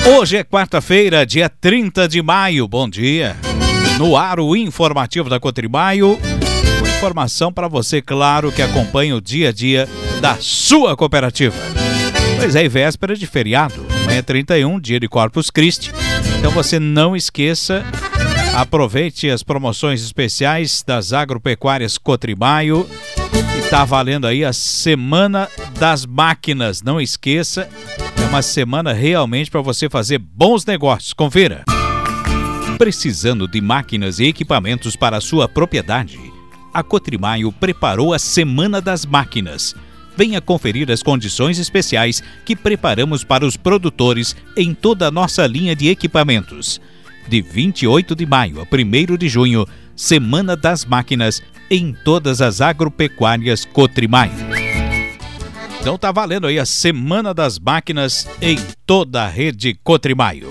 Hoje é quarta-feira, dia 30 de maio. Bom dia. No ar, o informativo da Cotrimaio. Informação para você, claro, que acompanha o dia a dia da sua cooperativa. Pois é, e véspera de feriado. Amanhã é 31, dia de Corpus Christi. Então você não esqueça, aproveite as promoções especiais das agropecuárias Cotrimaio. E tá valendo aí a Semana das Máquinas. Não esqueça, é uma semana realmente para você fazer bons negócios. Confira. Precisando de máquinas e equipamentos para a sua propriedade? A Cotrimaio preparou a Semana das Máquinas. Venha conferir as condições especiais que preparamos para os produtores em toda a nossa linha de equipamentos. De 28 de maio a 1º de junho, Semana das Máquinas em todas as agropecuárias Cotrimaio. Então tá valendo aí a Semana das Máquinas em toda a rede Cotrimaio.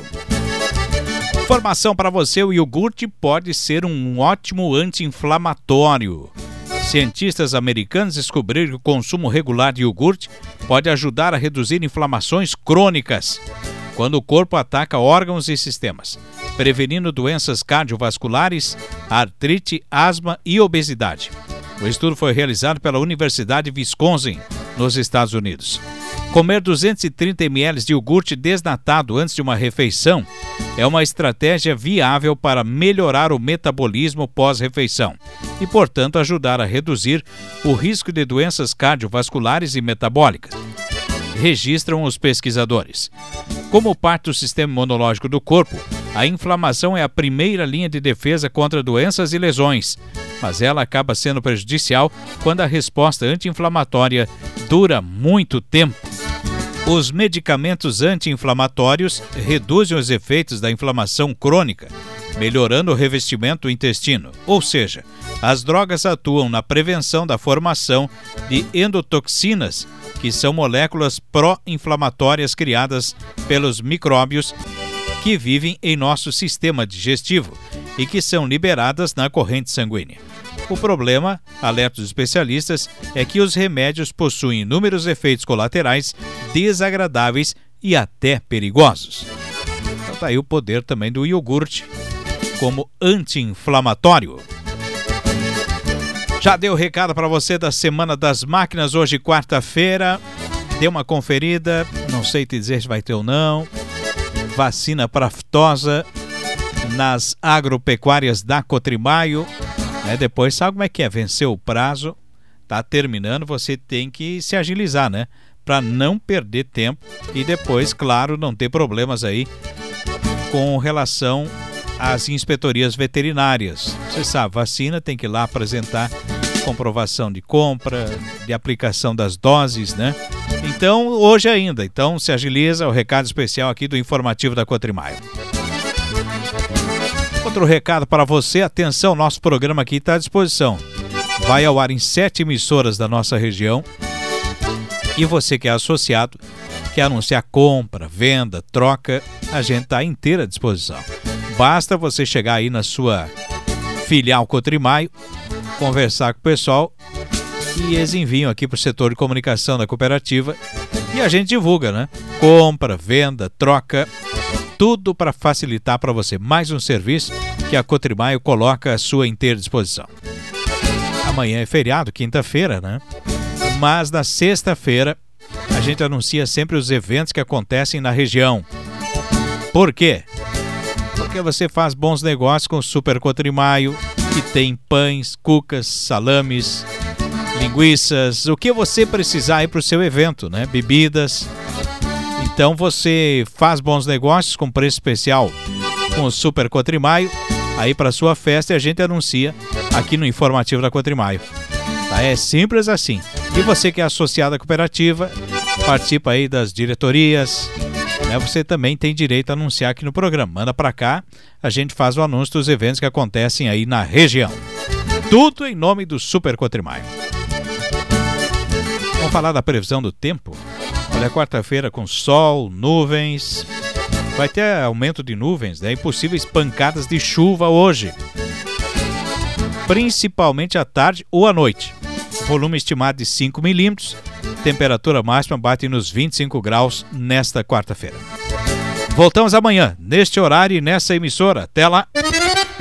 Informação para você, o iogurte pode ser um ótimo anti-inflamatório. Cientistas americanos descobriram que o consumo regular de iogurte pode ajudar a reduzir inflamações crônicas quando o corpo ataca órgãos e sistemas, prevenindo doenças cardiovasculares, artrite, asma e obesidade. O estudo foi realizado pela Universidade de Wisconsin, nos Estados Unidos. Comer 230 ml de iogurte desnatado antes de uma refeição é uma estratégia viável para melhorar o metabolismo pós-refeição e, portanto, ajudar a reduzir o risco de doenças cardiovasculares e metabólicas, registram os pesquisadores. Como parte do sistema imunológico do corpo, a inflamação é a primeira linha de defesa contra doenças e lesões, mas ela acaba sendo prejudicial quando a resposta anti-inflamatória dura muito tempo. Os medicamentos anti-inflamatórios reduzem os efeitos da inflamação crônica, melhorando o revestimento do intestino, ou seja, as drogas atuam na prevenção da formação de endotoxinas, que são moléculas pró-inflamatórias criadas pelos micróbios que vivem em nosso sistema digestivo e que são liberadas na corrente sanguínea. O problema, alerta os especialistas, é que os remédios possuem inúmeros efeitos colaterais desagradáveis e até perigosos. Então tá aí o poder também do iogurte como anti-inflamatório. Já dei o recado para você da Semana das Máquinas, hoje quarta-feira. Dê uma conferida, não sei te dizer se vai ter ou não. Vacina para aftosa nas agropecuárias da Cotrimaio. Depois sabe como é que é, venceu o prazo, tá terminando, você tem que se agilizar, né? Para não perder tempo e depois, claro, não ter problemas aí com relação às inspetorias veterinárias. Você sabe, vacina tem que ir lá apresentar comprovação de compra, de aplicação das doses, né? Então, hoje ainda, então se agiliza, o recado especial aqui do informativo da Cotrimaio. Outro recado para você, atenção, nosso programa aqui está à disposição. Vai ao ar em 7 emissoras da nossa região. E você que é associado, quer anunciar compra, venda, troca, a gente está inteira à disposição. Basta você chegar aí na sua filial Cotrimaio, conversar com o pessoal e eles enviam aqui para o setor de comunicação da cooperativa e a gente divulga, né? Compra, venda, troca, tudo para facilitar para você. Mais um serviço que a Cotrimaio coloca à sua inteira disposição. Amanhã é feriado, quinta-feira, né? Mas na sexta-feira a gente anuncia sempre os eventos que acontecem na região. Por quê? Porque você faz bons negócios com o Super Cotrimaio, que tem pães, cucas, salames, linguiças, o que você precisar aí para o seu evento, né? Bebidas. Então você faz bons negócios com preço especial com o Super Cotrimaio aí para sua festa e a gente anuncia aqui no informativo da Cotrimaio. Tá? É simples assim. E você que é associado à cooperativa, participa aí das diretorias, né? Você também tem direito a anunciar aqui no programa. Manda para cá, a gente faz o anúncio dos eventos que acontecem aí na região. Tudo em nome do Super Cotrimaio. Vamos falar da previsão do tempo? Olha, quarta-feira com sol, nuvens, vai ter aumento de nuvens, né? E possíveis pancadas de chuva hoje, principalmente à tarde ou à noite. Volume estimado de 5 milímetros, temperatura máxima bate nos 25 graus nesta quarta-feira. Voltamos amanhã, neste horário e nessa emissora. Até lá!